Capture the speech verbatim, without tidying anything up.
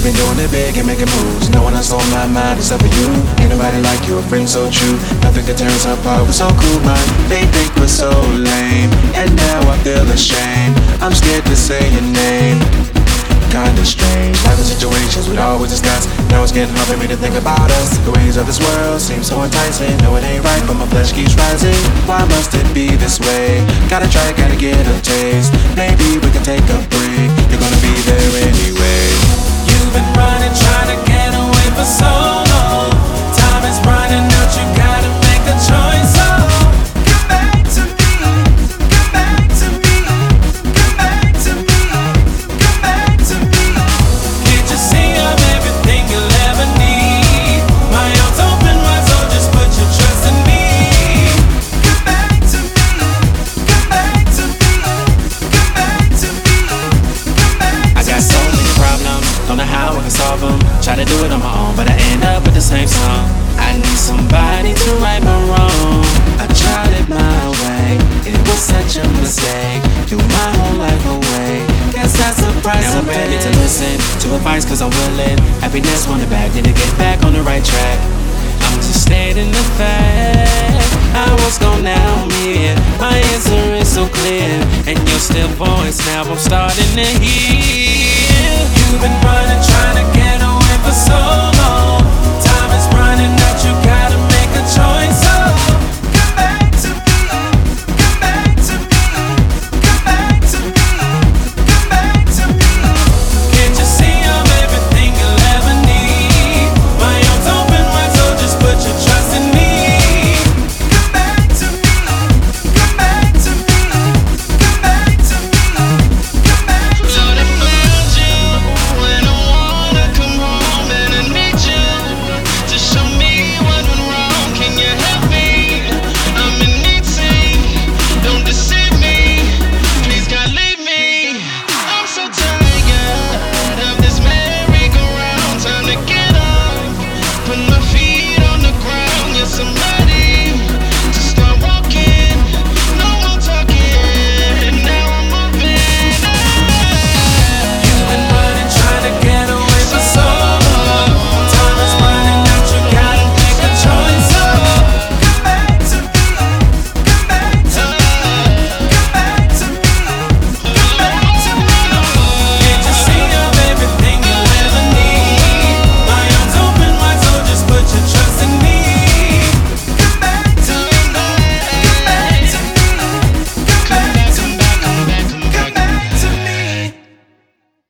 we've been doing it big and making moves. No one else on my mind except for you. Ain't nobody like you, a friend so true. Nothing could tear us apart, we're so cool, man. They think we're so lame, and now I feel ashamed. I'm scared to say your name. Kinda strange, life and situations we'd always discuss. Now it's getting hard for me to think about us. The ways of this world seem so enticing. No, it ain't right, but my flesh keeps rising. Why must it be this way? Gotta try, gotta get a taste. Maybe we can take a break. You're gonna be there anyway. You've been running, trying to get away for so long. Time is running out, you gotta make a choice. Oh, come back to me, come back to me, come back to me, come back to me. Can't you see I'm everything you'll ever need? My arms open wide, so just put your trust in me. Come back to me, come back to me, come back to me, come back to me. I got so many problems, don't know how I can solve them. Try to do it on my own, but I end up with the same song. I need somebody to right my wrong. I tried it my way, it was such a mistake. Threw my whole life away, guess that's the price now I'm ready to listen to advice cause I'm willing. Happiness wanted back, need to get back on the right track. I'm just stating the fact, I was gone now I'm here. My answer is so clear, and your still voice now I'm starting to hear. You've been